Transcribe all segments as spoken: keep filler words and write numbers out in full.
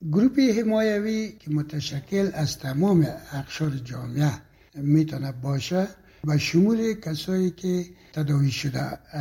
گروپ حمایوی که متشکل از تمام اقشار جامعه میتونه باشه و شمول کسایی که تداوی شده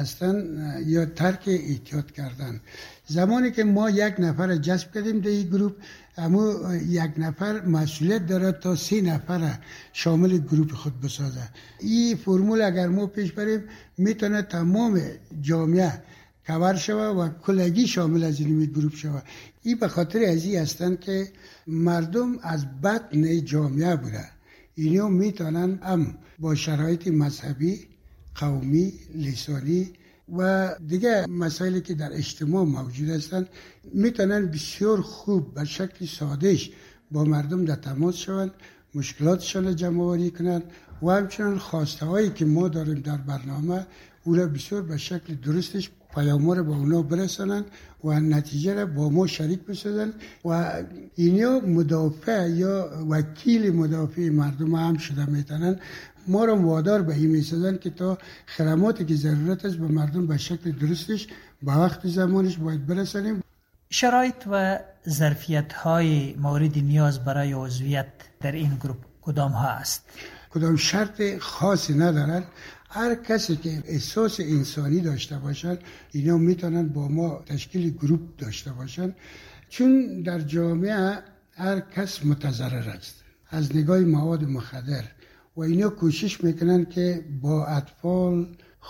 هستند یا ترک اعتیاد کردن. زمانی که ما یک نفر جذب کردیم در این گروپ، اما یک نفر مسئولیت داره تا سه نفر شامل گروپ خود بسازه. این فرمول اگر ما پیش بریم میتونه تمام جامعه کور شوه و کلگی شامل از این گروپ شوه. این به خاطر از این هستند که مردم از بطن جامعه بوده، اینا میتونن هم با شرایط مذهبی، قومی، لسانی و دیگه مسائلی که در اجتماع موجود هستند میتونن بسیار خوب به شکل سادهش با مردم در تماس شوند، مشکلاتشان جمع‌آوری کنند و همچنان خواسته هایی که ما داریم در برنامه او را بسیار به شکل درستش پیام را با اونا برسانند و نتیجه را با ما شریک بسازند و اینا مدافع یا وکیل مدافع مردم هم شده میتونن. ما را وادار به این میسازن که تا خدماتی که ضرورت است به مردم به شکل درستش به وقت زمانش باید برسانیم. شرایط و ظرفیت های مورد نیاز برای عضویت در این گروپ کدام ها است؟ کدام شرط خاصی ندارن. هر کسی که احساس انسانی داشته باشن اینا میتونن با ما تشکیل گروپ داشته باشن، چون در جامعه هر کس متضرر است از نگاه مواد مخدر و اینا کوشش میکنن که با اطفال،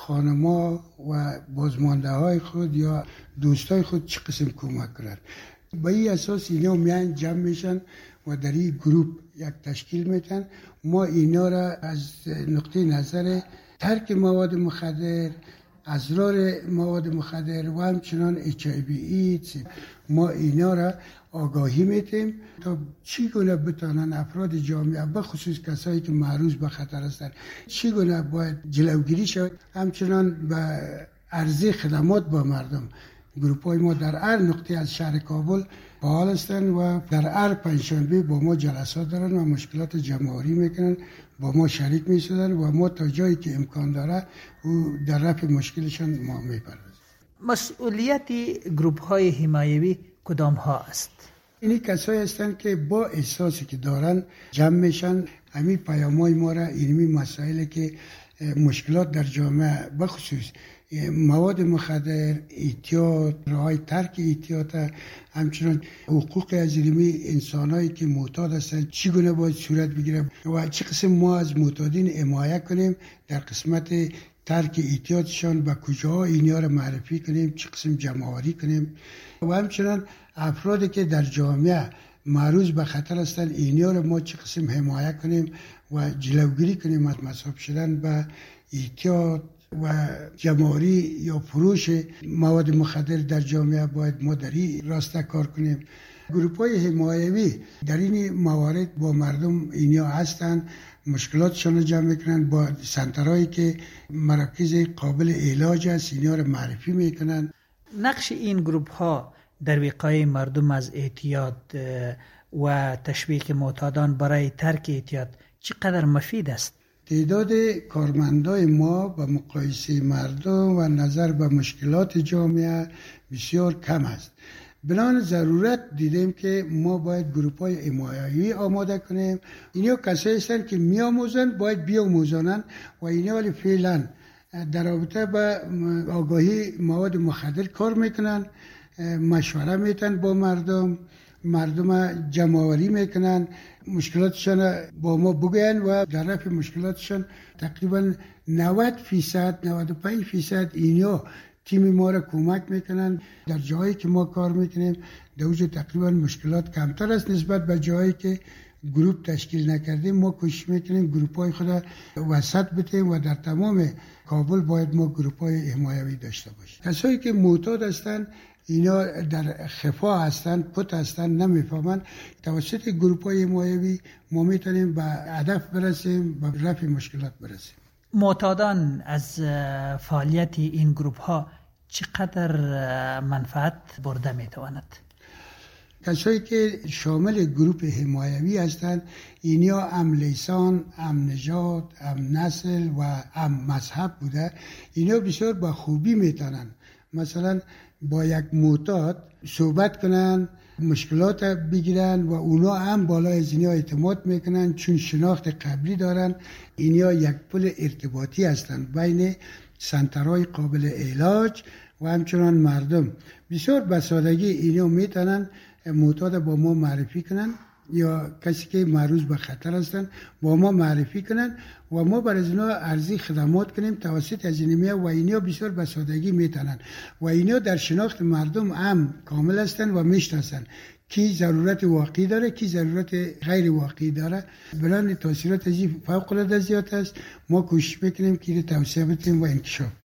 خانما و بازمانده های خود یا دوستای خود چه قسم کمک کنن. با این اساس اینا میان جمع میشن و در این گروپ یک تشکیل میتن. ما اینا را از نقطه نظر ترک مواد مخدر، اضرار مواد مخدر و همچنان اچ آی وی ایدز ما اینا را آگاهی میتیم تا چگونه بتانن افراد جامعه به خصوص کسایی که معرض به خطر هستند چگونه باید جلوگیری شود. همچنان به عرضه خدمات با مردم گروپ‌های ما در هر نقطه از شهر کابل فعال هستند و در هر پنجشنبه با ما جلسات دارن و مشکلات جمع‌آوری میکنن، با ما شریک میشدن و ما تا جایی که امکان داره او در رفع مشکلشان ما میپردازیم. مسئولیت گروپ‌های حمایوی کدام ها است؟ اینی کسایی هستند که با احساسی که دارن جمع میشن، همین پیام‌های ما را، اینمی مسائلی که مشکلات در جامعه بخصوص مواد مخدر، اعتیاد، راه ترک اعتیاد، همچنان حقوق از علمی انسانایی که معتاد هستند چگونه باید صورت بگیره و چه قسم ما از معتادین حمایت کنیم در قسمت ترک اعتیادشان و کجاها اینا را معرفی کنیم، چه قسم جمع‌آوری کنیم و همچنان افرادی که در جامعه معرض به خطر هستند اینا را ما چه قسم حمایت کنیم و جلوگیری کنیم از مصاب شدن به اعتیاد و جمع‌آوری یا فروش مواد مخدر در جامعه. باید ما در این راسته کار کنیم. گروپ‌های حمایوی در این موارد با مردم اینا هستند، مشکلاتشان رو جمع میکنن، با سنترهایی که مراکز قابل علاج است اینا رو معرفی میکنن. نقش این گروپ ها در وقایه مردم از اعتیاد و تشویق معتادان برای ترک اعتیاد چقدر مفید است؟ تعداد کارمندای ما با مقایسه مردم و نظر به مشکلات جامعه بسیار کم است. بنابراین ضرورت دیدیم که ما باید گروپ‌های حمایوی آماده کنیم. اینا کسایی هستند که می‌آموزن، باید بیاموزانن و اینا ولی فعلا در رابطه با آگاهی مواد مخدر کار میکنن، مشوره میتن با مردم، مردم جمع‌آوری میکنن، مشکلاتشان با ما بگن و در رفع مشکلاتشان تقریبا نود فیصد نود و پنج فیصد اینا تیم ما را کمک میکنن. در جایی که ما کار میکنیم در اونجا تقریبا مشکلات کمتر است نسبت به جایی که گروپ تشکیل نکردیم. ما کوشش میکنیم گروپ های خود وسط بتیم و در تمام کابل باید ما گروپ های حمایوی داشته باشیم. کسایی که معتاد هستن اینا در خفا هستن، پت هستن، نمیفهمن. توسط گروپ های حمایوی ما میتونیم به هدف برسیم، به رفع مشکلات برسیم. معتادان از فعالیت این گروپ ها چقدر منفعت برده میتواند؟ کسایی که شامل گروپ حمایوی هستند اینا هم لیسان، هم نژاد، هم نسل و هم مذهب بوده. اینا بسیار با خوبی میتونن مثلا با یک معتاد صحبت کنن، مشکلات بگیرن و اونا هم بالای از اینها اعتماد میکنن چون شناخت قبلی دارن. اینها یک پل ارتباطی هستند بین سنترهای قابل علاج و همچنان مردم. بسیار بسادگی اینا میتونن معتاد با ما معرفی کنن یا کسی که معرض به خطر هستن با ما معرفی کنن و ما بر از اینا عرضی خدمات کنیم توسط از اینها و اینا بسیار بسادگی میتونن و اینا در شناخت مردم هم کامل هستن و میشناسن کی ضرورت واقعی داره کی ضرورت غیر واقعی داره. بلان تاثیرات از این فوق العاده زیاد است. ما کوشش میکنیم که توسعه بدیم و انکشاف